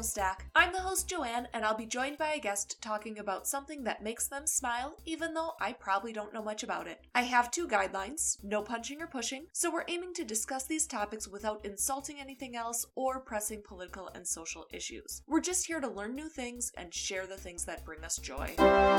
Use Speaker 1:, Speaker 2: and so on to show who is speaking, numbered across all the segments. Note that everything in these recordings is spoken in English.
Speaker 1: Stack. I'm the host Joanne, and I'll be joined by a guest talking about something that makes them smile, even though I probably don't know much about it. I have two guidelines, no punching or pushing, so we're aiming to discuss these topics without insulting anything else or pressing political and social issues. We're just here to learn new things and share the things that bring us joy.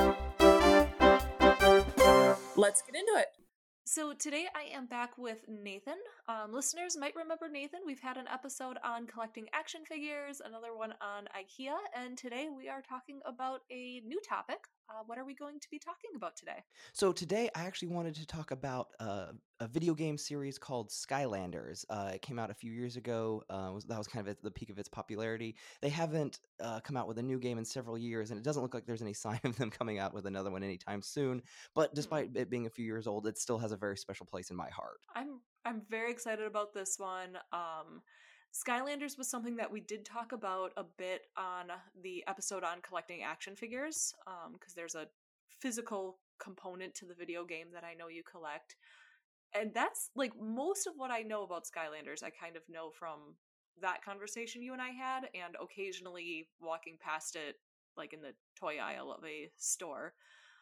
Speaker 2: Let's get into it.
Speaker 1: So today I am back with Nathan. Listeners might remember Nathan. We've had an episode on collecting action figures, another one on IKEA, and today we are talking about a new topic. What are we going to be talking about today?
Speaker 3: So today I actually wanted to talk about a video game series called Skylanders. It came out a few years ago. That was kind of at the peak of its popularity. They haven't come out with a new game in several years, and it doesn't look like there's any sign of them coming out with another one anytime soon. But despite it being a few years old, it still has a very special place in my heart.
Speaker 1: I'm very excited about this one. Skylanders was something that we did talk about a bit on the episode on collecting action figures, because there's a physical component to the video game that I know you collect. And that's like most of what I know about Skylanders, I kind of know from that conversation you and I had, and occasionally walking past it like in the toy aisle of a store.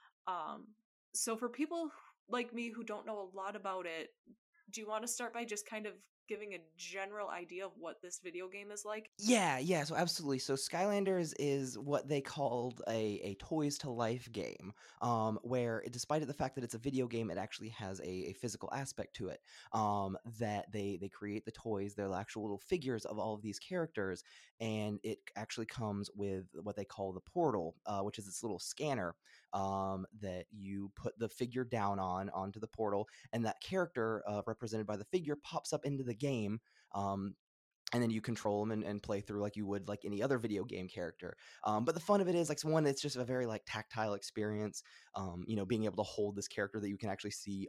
Speaker 1: So for people like me who don't know a lot about it, do you want to start by just kind of giving a general idea of what this video game is like?
Speaker 3: Yeah, so absolutely. So Skylanders is what they called a Toys to Life game, where despite the fact that it's a video game, it actually has a physical aspect to it. That they create the toys, they're the actual little figures of all of these characters, and it actually comes with what they call the portal, which is this little scanner that you put the figure down onto the portal, and that character represented by the figure pops up into the game. And then you control them and play through like you would like any other video game character. But the fun of it is like one, it's just a very like tactile experience. Being able to hold this character that you can actually see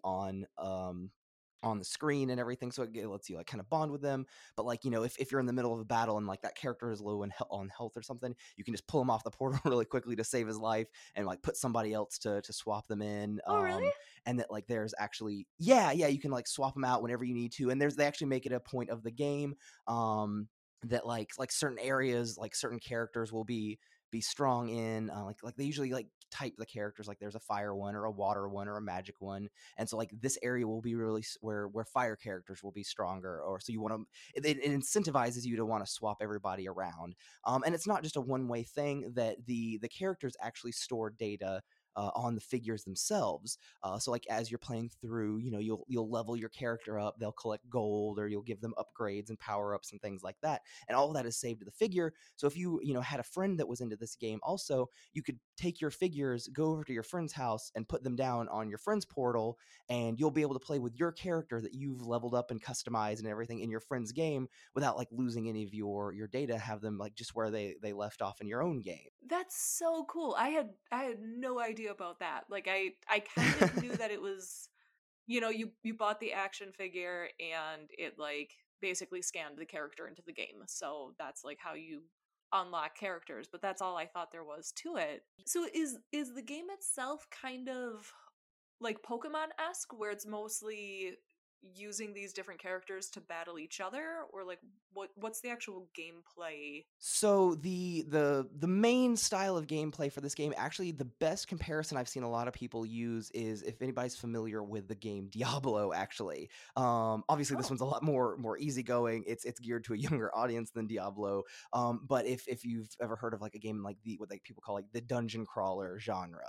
Speaker 3: on the screen and everything, so it lets you like kind of bond with them. But like if you're in the middle of a battle and like that character is low on health or something, you can just pull him off the portal really quickly to save his life and like put somebody else to swap them in.
Speaker 1: Oh, really?
Speaker 3: And that like there's actually you can like swap them out whenever you need to, and they actually make it a point of the game that like certain areas, like certain characters will be strong in, like they usually like type the characters, like there's a fire one or a water one or a magic one, and so like this area will be really where fire characters will be stronger, or so you want to, it incentivizes you to want to swap everybody around. And it's not just a one-way thing, that the characters actually store data on the figures themselves. So like as you're playing through, you'll level your character up, they'll collect gold, or you'll give them upgrades and power-ups and things like that. And all of that is saved to the figure. So if you had a friend that was into this game also, you could take your figures, go over to your friend's house and put them down on your friend's portal, and you'll be able to play with your character that you've leveled up and customized and everything in your friend's game without like losing any of your data, have them like just where they left off in your own game.
Speaker 1: That's so cool. I had no idea about that. Like I kind of knew that it was, you bought the action figure and it like basically scanned the character into the game. So that's like how you unlock characters, but that's all I thought there was to it. So is the game itself kind of like Pokemon-esque, where it's mostly using these different characters to battle each other, or like what's the actual gameplay?
Speaker 3: So the main style of gameplay for this game, actually the best comparison I've seen a lot of people use is if anybody's familiar with the game Diablo. Actually, obviously this one's a lot more easygoing. It's geared to a younger audience than Diablo. But if you've ever heard of like a game like what like people call like the dungeon crawler genre,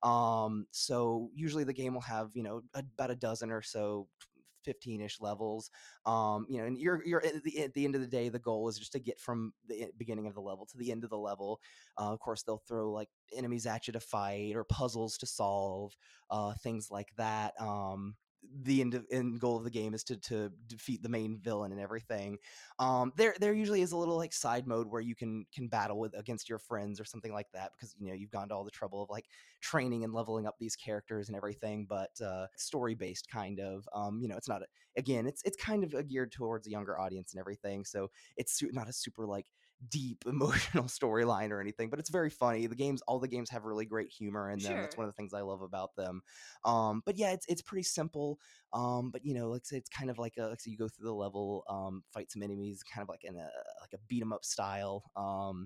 Speaker 3: so usually the game will have about a dozen or so 15-ish levels, and you're at the end of the day, the goal is just to get from the beginning of the level to the end of the level. Of course they'll throw like enemies at you to fight or puzzles to solve, things like that. The end goal of the game is to defeat the main villain and everything. There usually is a little like side mode where you can battle against your friends or something like that, because you've gone to all the trouble of like training and leveling up these characters and everything. But story based kind of, it's not again, it's kind of geared towards a younger audience and everything, so it's not a super like deep emotional storyline or anything, but it's very funny. All the games have really great humor in them.
Speaker 1: Sure.
Speaker 3: That's one of the things I love about them. But yeah, it's pretty simple. But like I said, it's kind of like so you go through the level, fight some enemies, kind of like in a beat 'em up style.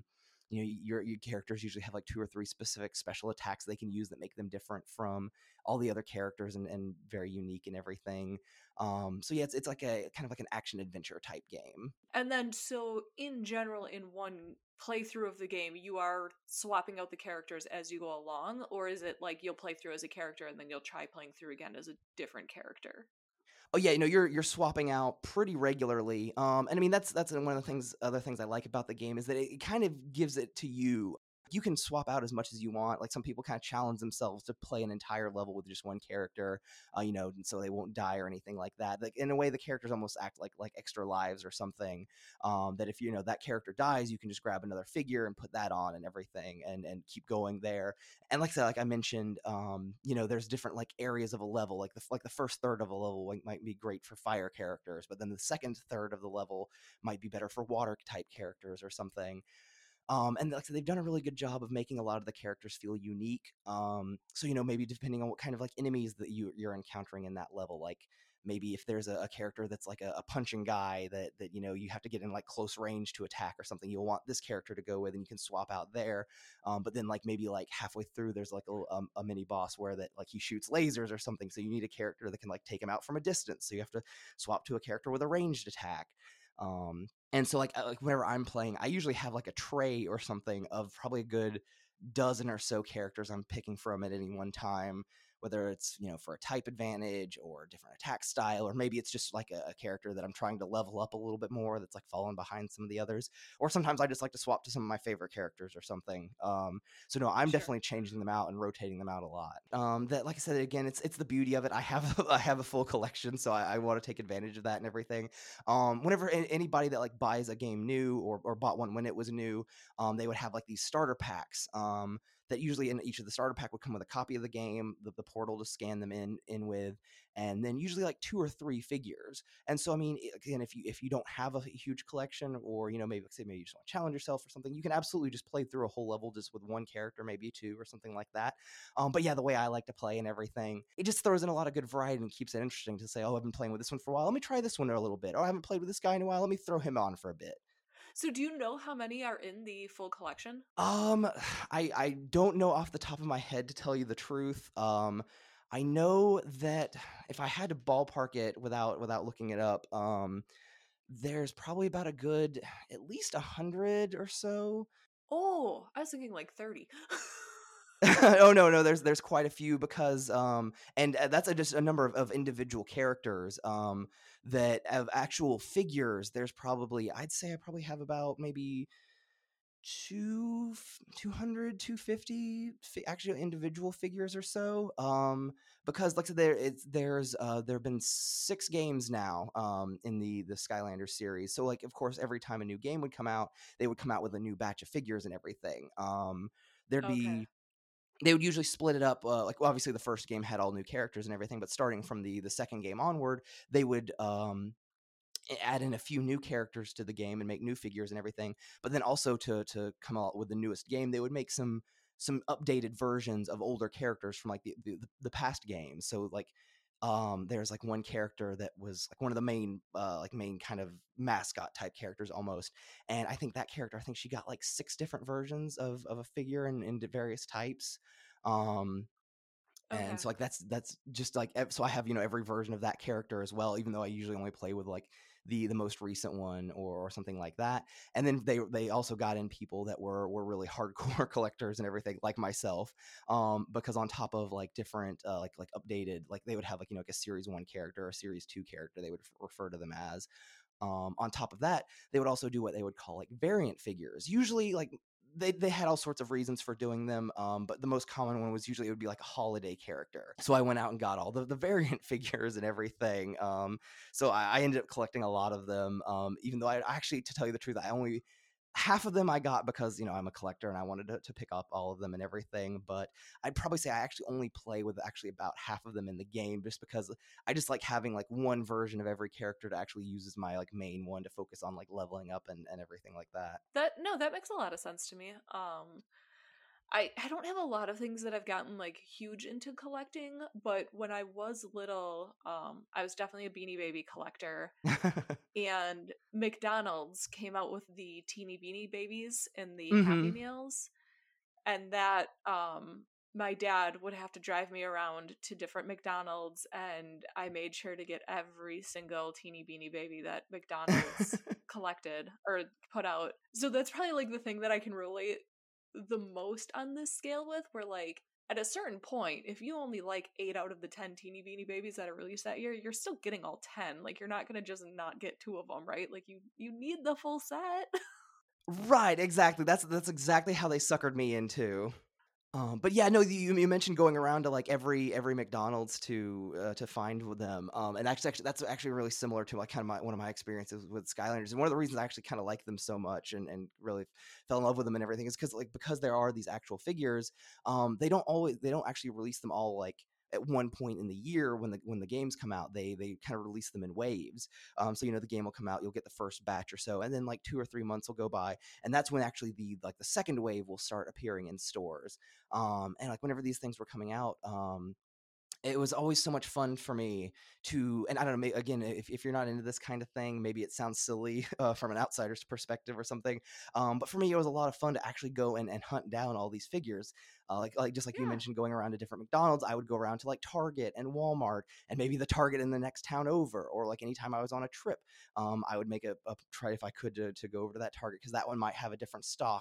Speaker 3: your characters usually have like 2 or 3 specific special attacks they can use that make them different from all the other characters and very unique and everything. So yeah, it's like a kind of like an action adventure type game.
Speaker 1: And then, so in general, in one playthrough of the game, you are swapping out the characters as you go along, or is it like you'll play through as a character and then you'll try playing through again as a different character?
Speaker 3: Oh yeah, you're swapping out pretty regularly. And I mean that's one of the other things I like about the game is that it kind of gives it to you. You can swap out as much as you want. Like some people kind of challenge themselves to play an entire level with just one character, and so they won't die or anything like that. Like in a way, the characters almost act like extra lives or something. That if that character dies, you can just grab another figure and put that on and everything, and keep going there. And like I said, like I mentioned, there's different like areas of a level. Like the first third of a level might be great for fire characters, but then the second third of the level might be better for water type characters or something. And like I said, they've done a really good job of making a lot of the characters feel unique. So maybe depending on what kind of like enemies that you're encountering in that level, like maybe if there's a character that's like a punching guy that you have to get in like close range to attack or something, you'll want this character to go with, and you can swap out there. But then like maybe like halfway through, there's like a mini boss where that like he shoots lasers or something, so you need a character that can like take him out from a distance. So you have to swap to a character with a ranged attack. And so like whenever I'm playing, I usually have like a tray or something of probably a good dozen or so characters I'm picking from at any one time, whether it's for a type advantage or a different attack style, or maybe it's just like a character that I'm trying to level up a little bit more that's like falling behind some of the others, or sometimes I just like to swap to some of my favorite characters or something. So no, I'm
Speaker 1: Sure.
Speaker 3: definitely changing them out and rotating them out a lot. That, like I said, again, it's the beauty of it. I have I have a full collection, so I want to take advantage of that and everything. Whenever anybody that like buys a game new or bought one when it was new, they would have like these starter packs. That usually in each of the starter pack would come with a copy of the game, the portal to scan them in with, and then usually like 2 or 3 figures. And so I mean, again, if you don't have a huge collection, or maybe maybe you just want to challenge yourself or something, you can absolutely just play through a whole level just with one character, maybe 2 or something like that. But yeah, the way I like to play and everything, it just throws in a lot of good variety and keeps it interesting to say, oh, I've been playing with this one for a while, let me try this one a little bit. Oh, I haven't played with this guy in a while, let me throw him on for a bit.
Speaker 1: So do you know how many are in the full collection?
Speaker 3: Um, I don't know off the top of my head, to tell you the truth. I know that if I had to ballpark it without looking it up, there's probably about a good at least 100 or so.
Speaker 1: Oh, I was thinking like 30.
Speaker 3: Oh no, there's quite a few, because and that's just a number of individual characters. That of actual figures, there's probably, I'd say I probably have about maybe 200 250 actually individual figures or so, because like I said, there have been 6 games now in the Skylanders series. So like of course every time a new game would come out, they would come out with a new batch of figures and everything. There'd
Speaker 1: Okay.
Speaker 3: be They would usually split it up, like, well, obviously the first game had all new characters and everything, but starting from the second game onward, they would add in a few new characters to the game and make new figures and everything. But then also to come out with the newest game, they would make some updated versions of older characters from like the past games. So like there's like one character that was like one of the main kind of mascot type characters almost, and I think that character, I think she got like 6 different versions of a figure in various types. um and
Speaker 1: Okay.
Speaker 3: so like that's just like so I have every version of that character as well, even though I usually only play with like the most recent one or something like that. And then they also got in people that were really hardcore collectors and everything, like myself, because on top of like different like updated, like they would have like a series 1 character or a series 2 character, they would refer to them as. On top of that, they would also do what they would call like variant figures. Usually, like they had all sorts of reasons for doing them, but the most common one was usually it would be like a holiday character. So I went out and got all the variant figures and everything. So I ended up collecting a lot of them. Even though I actually, to tell you the truth, I only half of them I got because I'm a collector and I wanted to pick up all of them and everything. But I'd probably say I actually only play with actually about half of them in the game, just because I just like having like one version of every character to actually use as my like main one to focus on like leveling up and everything like that.
Speaker 1: That, no, that makes a lot of sense to me. I don't have a lot of things that I've gotten like huge into collecting, but when I was little, I was definitely a Beanie Baby collector. And McDonald's came out with the Teeny Beanie Babies and the Happy
Speaker 3: Hmm.
Speaker 1: Meals, and that my dad would have to drive me around to different McDonald's, and I made sure to get every single Teeny Beanie Baby that McDonald's collected or put out. So that's probably like the thing that I can relate the most on this scale with, where like at a certain point, if you only like 8 out of the 10 Teeny Beanie Babies that are released that year, you're still getting all 10. Like you're not gonna just not get 2 of them, right? Like you need the full set.
Speaker 3: Right, exactly. That's exactly how they suckered me into. But yeah, no, you mentioned going around to like every McDonald's to find with them, and actually that's actually really similar to like kind of one of my experiences with Skylanders, and one of the reasons I actually kind of like them so much and really fell in love with them and everything is because there are these actual figures, they don't actually release them all like at one point in the year when the games come out. They kind of release them in waves. So the game will come out, you'll get the first batch or so, and then like 2 or 3 months will go by, and that's when actually the second wave will start appearing in stores. And like whenever these things were coming out, it was always so much fun for me to, and I don't know, again, if you're not into this kind of thing, maybe it sounds silly from an outsider's perspective or something. But for me, it was a lot of fun to actually go and hunt down all these figures. Like just like you
Speaker 1: Yeah.
Speaker 3: mentioned, going around to different McDonald's, I would go around to like Target and Walmart, and maybe the Target in the next town over, or like anytime I was on a trip, I would make a try if I could to go over to that Target because that one might have a different stock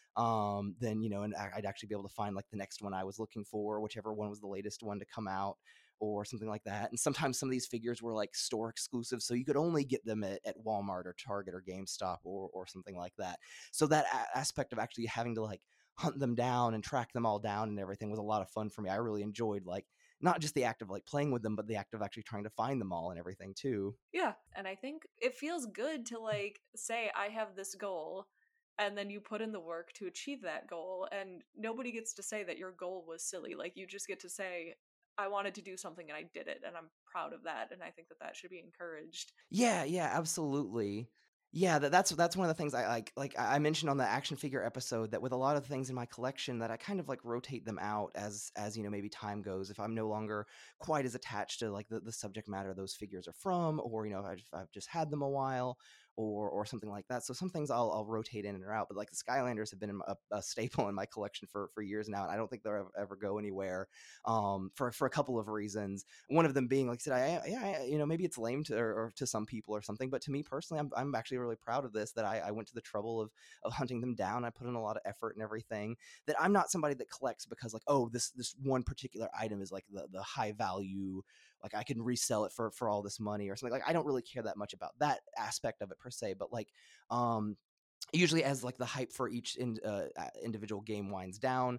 Speaker 3: then and I'd actually be able to find like the next one I was looking for, whichever one was the latest one to come out or something like that. And sometimes some of these figures were like store exclusive, so you could only get them at Walmart or Target or GameStop or something like that. So that aspect of actually having to like hunt them down and track them all down and everything was a lot of fun for me. I really enjoyed like not just the act of like playing with them, but the act of actually trying to find them all and everything too.
Speaker 1: Yeah. And I think it feels good to like say I have this goal and then you put in the work to achieve that goal, and nobody gets to say that your goal was silly. Like you just get to say I wanted to do something and I did it and I'm proud of that, and I think that that should be encouraged.
Speaker 3: Yeah, yeah, absolutely. Yeah, that's one of the things I like. Like I mentioned on the action figure episode, that with a lot of things in my collection, that I kind of like rotate them out as maybe time goes. If I'm no longer quite as attached to like the subject matter those figures are from, or I've just had them a while, or something like that. So some things I'll rotate in and out. But like the Skylanders have been a staple in my collection for years now, and I don't think they'll ever go anywhere. For a couple of reasons. One of them being, like I said, maybe it's lame or to some people or something, but to me personally, I'm actually really proud of this, that I went to the trouble of hunting them down. I put in a lot of effort and everything. That I'm not somebody that collects because like, oh, this one particular item is like the high value, like I can resell it for all this money or something. Like I don't really care that much about that aspect of it per se, but like usually as like the hype for each individual game winds down,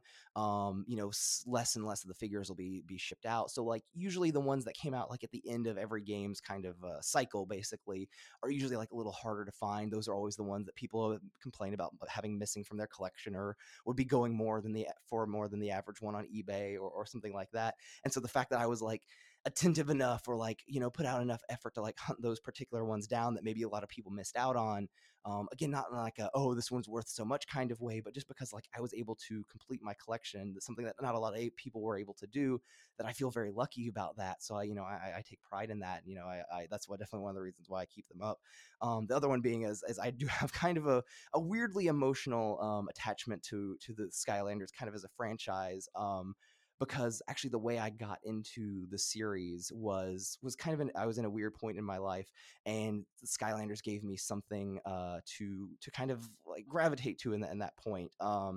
Speaker 3: less and less of the figures will be shipped out. So like usually the ones that came out like at the end of every game's kind of cycle basically are usually like a little harder to find. Those are always the ones that people complain about having missing from their collection, or would be going more than the average one on eBay or something like that. And so the fact that I was like attentive enough, or like put out enough effort to like hunt those particular ones down that maybe a lot of people missed out on, again, not in like a, oh, this one's worth so much kind of way, but just because like I was able to complete my collection. That's something that not a lot of people were able to do, that I feel very lucky about that. So I take pride in that. That's definitely one of the reasons why I keep them up. The other one being is I do have kind of a weirdly emotional attachment to the Skylanders kind of as a franchise. Because actually the way I got into the series was kind of I was in a weird point in my life, and the Skylanders gave me something to kind of like gravitate to in that point.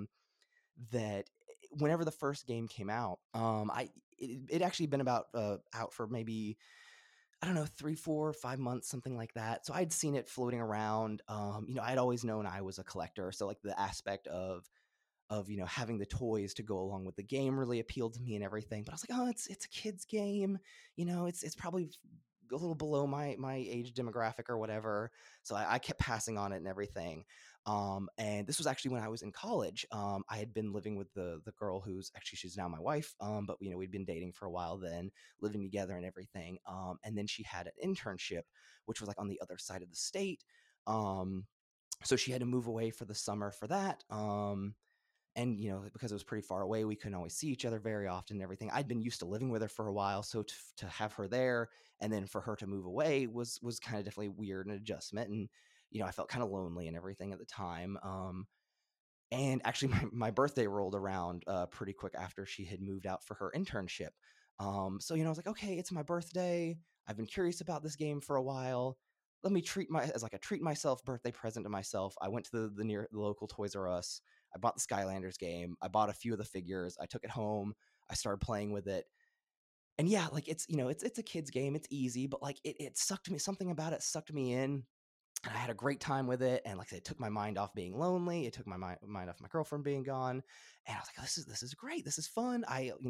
Speaker 3: That whenever the first game came out, it actually been about out for maybe, I don't know, 3, 4, 5 months, something like that. So I'd seen it floating around. I'd always known I was a collector, so like the aspect of having the toys to go along with the game really appealed to me and everything. But I was like, oh, it's a kid's game. It's probably a little below my age demographic or whatever. So I kept passing on it and everything. And this was actually when I was in college. I had been living with the girl who's actually, she's now my wife. But we'd been dating for a while then, living together and everything. And then she had an internship, which was like on the other side of the state. So she had to move away for the summer for that. And because it was pretty far away, we couldn't always see each other very often and everything. I'd been used to living with her for a while, so to have her there and then for her to move away was kind of definitely weird, an adjustment. And I felt kind of lonely and everything at the time. And actually, my birthday rolled around pretty quick after she had moved out for her internship. So I was like, okay, it's my birthday. I've been curious about this game for a while. Let me as like a treat myself birthday present to myself. I went to the local Toys R Us. I bought the Skylanders game. I bought a few of the figures. I took it home. I started playing with it. And yeah, like it's a kid's game. It's easy, but like it sucked me. Something about it sucked me in, and I had a great time with it. And like I said, it took my mind off being lonely. It took my mind off my girlfriend being gone. And I was like, this is great. This is fun.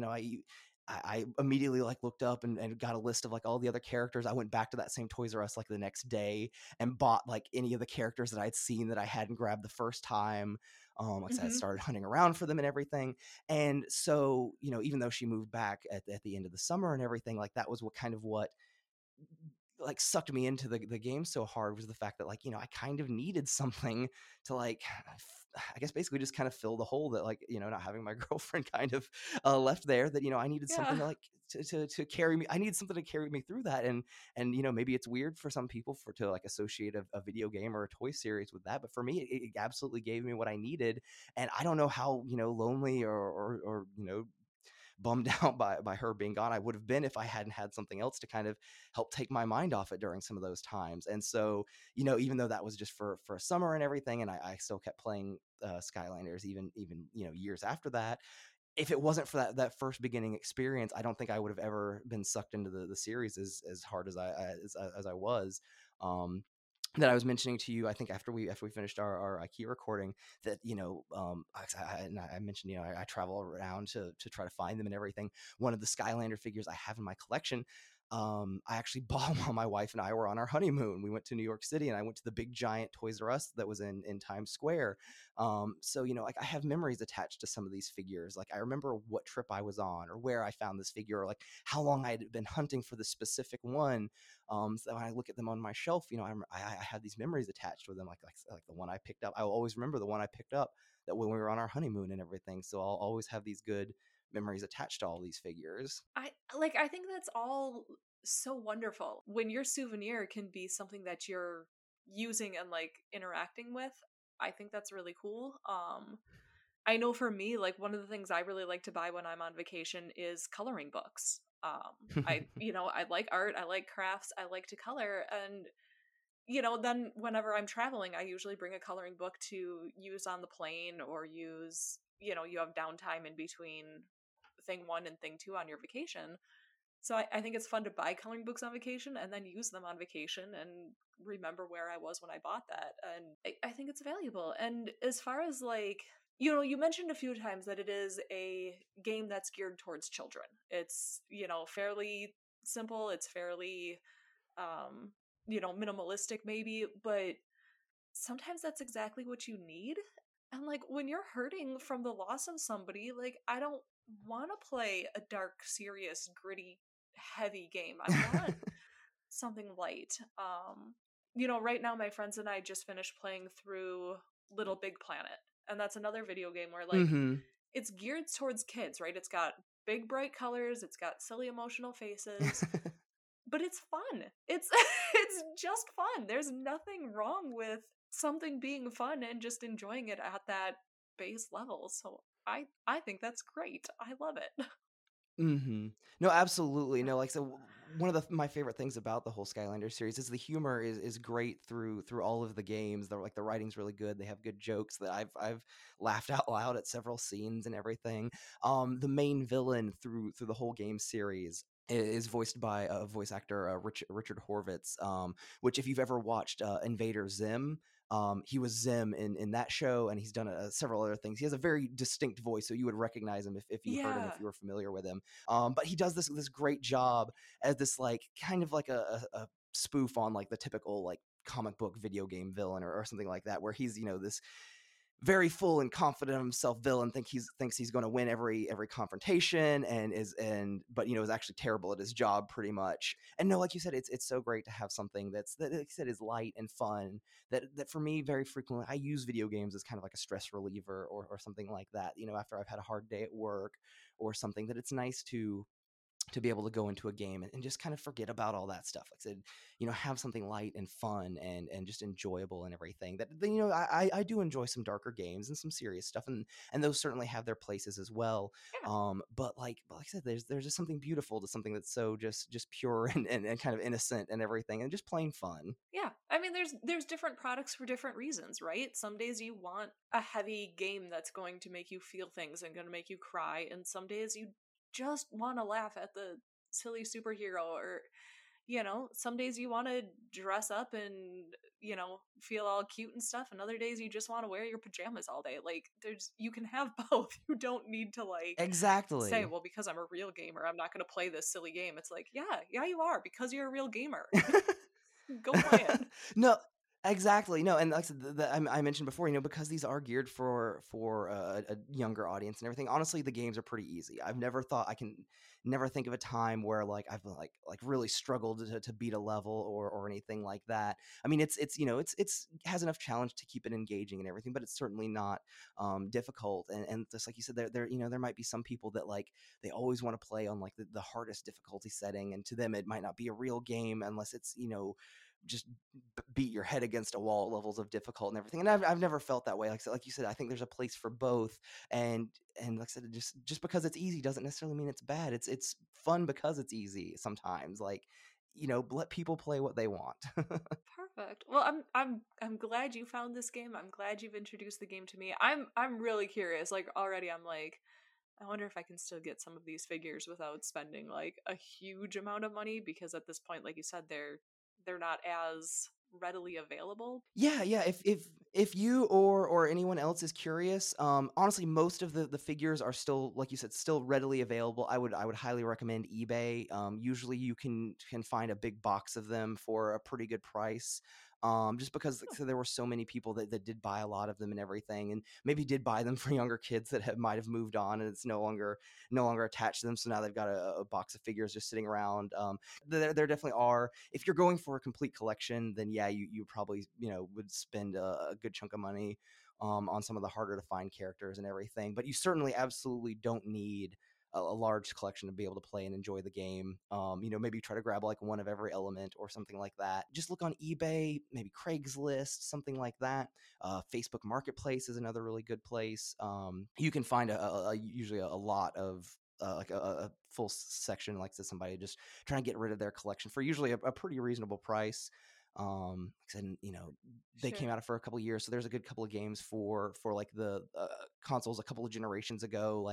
Speaker 3: I immediately like looked up and got a list of like all the other characters. I went back to that same Toys R Us like the next day and bought like any of the characters that I'd seen that I hadn't grabbed the first time. Like I said, I
Speaker 1: Mm-hmm.
Speaker 3: started hunting around for them and everything. And so, even though she moved back at the end of the summer and everything, like that was what like sucked me into the game so hard, was the fact that like I kind of needed something to like I guess basically just kind of fill the hole that like not having my girlfriend kind of left there, that I needed something
Speaker 1: Yeah.
Speaker 3: to like to carry me. I needed something to carry me through that. And maybe it's weird for some people to like associate a video game or a toy series with that, but for me it absolutely gave me what I needed. And I don't know how lonely or bummed out by her being gone I would have been if I hadn't had something else to kind of help take my mind off it during some of those times. And so, even though that was just for a summer and everything, and I still kept playing Skylanders even years after that, if it wasn't for that first beginning experience, I don't think I would have ever been sucked into the series as hard as I was. That I was mentioning to you, I think after we finished our IKEA recording, that I mentioned I travel around to try to find them and everything. One of the Skylander figures I have in my collection, I actually bought while my wife and I were on our honeymoon. We went to New York City, and I went to the big giant Toys R Us that was in Times Square. So like I have memories attached to some of these figures. Like I remember what trip I was on, or where I found this figure, or like how long I had been hunting for this specific one. So when I look at them on my shelf, I have these memories attached with them, like the one I picked up. I will always remember the one I picked up that when we were on our honeymoon and everything. So I'll always have these good memories attached to all these figures.
Speaker 1: I think that's all so wonderful when your souvenir can be something that you're using and like interacting with. I think that's really cool. I know for me, like one of the things I really like to buy when I'm on vacation is coloring books. I like art, I like crafts, I like to color, and then whenever I'm traveling, I usually bring a coloring book to use on the plane, or use, you have downtime in between thing one and thing two on your vacation. So I think it's fun to buy coloring books on vacation and then use them on vacation and remember where I was when I bought that. And I think it's valuable. And as far as like, you mentioned a few times that it is a game that's geared towards children. It's, fairly simple. It's fairly, minimalistic maybe, but sometimes that's exactly what you need. And like when you're hurting from the loss of somebody, like I don't want to play a dark, serious, gritty, heavy game. I want something light. Right now my friends and I just finished playing through Little Big Planet. And that's another video game where like
Speaker 3: Mm-hmm.
Speaker 1: it's geared towards kids, right? It's got big bright colors, it's got silly emotional faces, but it's fun. It's it's just fun. There's nothing wrong with something being fun and just enjoying it at that base level. So I think that's great. I love it.
Speaker 3: Mm-hmm. No, absolutely. No, like so one of my favorite things about the whole Skylander series is the humor is great through all of the games. They're like the writing's really good. They have good jokes that I've laughed out loud at several scenes and everything. The main villain through the whole game series is voiced by a voice actor, Richard Horvitz, which if you've ever watched Invader Zim, he was Zim in that show, and he's done several other things. He has a very distinct voice, so you would recognize him if you heard him,
Speaker 1: Yeah.
Speaker 3: if you were familiar with him. But he does this great job as this like kind of like a spoof on like the typical like comic book video game villain or something like that, where he's this very full and confident of himself villain thinks he's going to win every confrontation but is actually terrible at his job pretty much. And no, like you said, it's so great to have something that like you said is light and fun, that for me very frequently I use video games as kind of like a stress reliever or something like that, after I've had a hard day at work or something, that it's nice to be able to go into a game and just kind of forget about all that stuff. Like I said, have something light and fun and just enjoyable and everything. That I do enjoy some darker games and some serious stuff, and those certainly have their places as well.
Speaker 1: Yeah.
Speaker 3: But like I said, there's just something beautiful to something that's so just pure and kind of innocent and everything, and just plain fun.
Speaker 1: Yeah, I mean, there's different products for different reasons, right? Some days you want a heavy game that's going to make you feel things and going to make you cry, and some days you just want to laugh at the silly superhero, or some days you want to dress up and feel all cute and stuff, and other days you just want to wear your pajamas all day. Like, you can have both. You don't need to like say,
Speaker 3: Exactly.
Speaker 1: well, because I'm a real gamer, I'm not going to play this silly game. It's like, yeah, you are, because you're a real gamer. Go play it.
Speaker 3: No, exactly. No, and like I said, I mentioned before, because these are geared for a younger audience and everything. Honestly, the games are pretty easy. I can never think of a time where like I've like really struggled to beat a level or anything like that. I mean, it's has enough challenge to keep it engaging and everything, but it's certainly not difficult. And just like you said, there might be some people that like they always want to play on like the hardest difficulty setting, and to them it might not be a real game unless it's just beat your head against a wall levels of difficult and everything. And I've never felt that way. Like you said, I think there's a place for both. And like I said, just because it's easy doesn't necessarily mean it's bad. It's fun because it's easy sometimes. Like, let people play what they want.
Speaker 1: Perfect. Well, I'm glad you found this game. I'm glad you've introduced the game to me. I'm really curious. Like, already I'm like, I wonder if I can still get some of these figures without spending like a huge amount of money, because at this point, like you said, they're not as readily available.
Speaker 3: Yeah. If you or anyone else is curious, honestly, most of the figures are still, like you said, still readily available. I would highly recommend eBay. Usually you can find a big box of them for a pretty good price. Just because like, so there were so many people that did buy a lot of them and everything, and maybe did buy them for younger kids that might have moved on and it's no longer attached to them. So now they've got a box of figures just sitting around. There definitely are. If you're going for a complete collection, then yeah, you probably would spend a good chunk of money on some of the harder to find characters and everything. But you certainly absolutely don't need a large collection to be able to play and enjoy the game. Maybe try to grab like one of every element or something like that. Just look on eBay, maybe Craigslist, something like that. Facebook Marketplace is another really good place. You can find usually a lot of like a full section like this, somebody just trying to get rid of their collection for usually a pretty reasonable price. And they came
Speaker 1: Sure.
Speaker 3: out for a couple of years, so there's a good couple of games for like the consoles a couple of generations ago,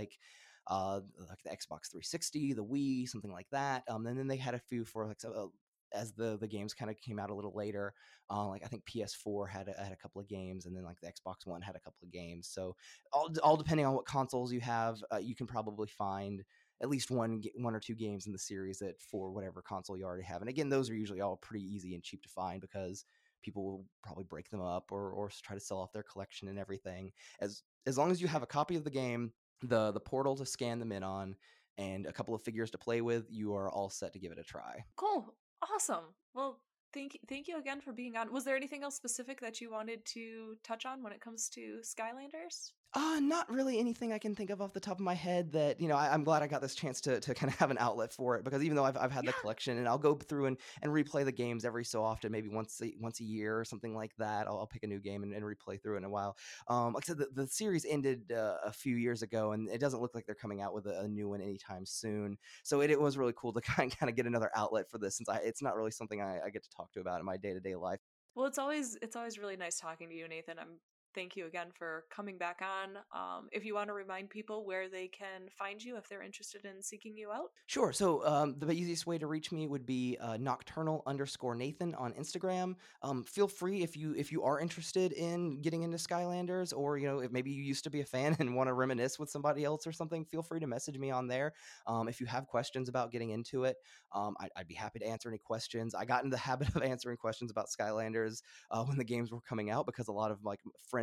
Speaker 3: like the Xbox 360, the Wii, something like that. And then they had a few for like as the games kind of came out a little later. Like I think PS4 had a couple of games, and then like the Xbox One had a couple of games. So all depending on what consoles you have, you can probably find at least one or two games in the series that for whatever console you already have. And again, those are usually all pretty easy and cheap to find because people will probably break them up or try to sell off their collection and everything. As long as you have a copy of the game, the portal to scan them in on, and a couple of figures to play with, you are all set to give it a try.
Speaker 1: Cool. Awesome. Well, thank you again for being on. Was there anything else specific that you wanted to touch on when it comes to Skylanders?
Speaker 3: Not really anything I can think of off the top of my head that, I'm glad I got this chance to kind of have an outlet for it, because even though I've had the
Speaker 1: Yeah.
Speaker 3: collection and I'll go through and replay the games every so often, maybe once a year or something like that, I'll pick a new game and replay through it in a while. Like I said, the series ended a few years ago, and it doesn't look like they're coming out with a new one anytime soon. So it was really cool to kind of get another outlet for this, since it's not really something I get to talk to about in my day-to-day life.
Speaker 1: Well, it's always really nice talking to you, Nathan. Thank you again for coming back on. If you want to remind people where they can find you if they're interested in seeking you out.
Speaker 3: Sure. So the easiest way to reach me would be nocturnal_Nathan on Instagram. Feel free, if you are interested in getting into Skylanders, or if maybe you used to be a fan and want to reminisce with somebody else or something, feel free to message me on there. If you have questions about getting into it, I'd be happy to answer any questions. I got into the habit of answering questions about Skylanders when the games were coming out, because a lot of like friends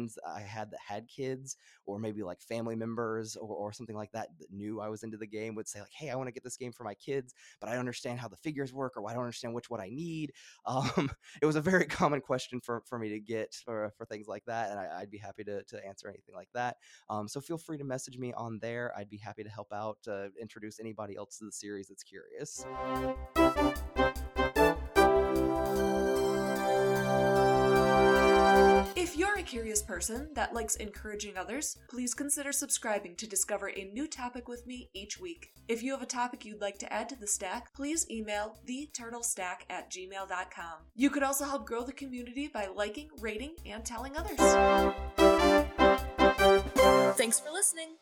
Speaker 3: friends I had that had kids, or maybe like family members or something like that knew I was into the game would say like, hey, I want to get this game for my kids, but I don't understand how the figures work, or I don't understand what I need. It was a very common question for me to get for things like that, and I'd be happy to answer anything like that. So feel free to message me on there. I'd be happy to help out, introduce anybody else to the series that's curious.
Speaker 1: If you're a curious person that likes encouraging others, please consider subscribing to discover a new topic with me each week. If you have a topic you'd like to add to the stack, please email theturtlestack@gmail.com. You could also help grow the community by liking, rating, and telling others.
Speaker 2: Thanks for listening.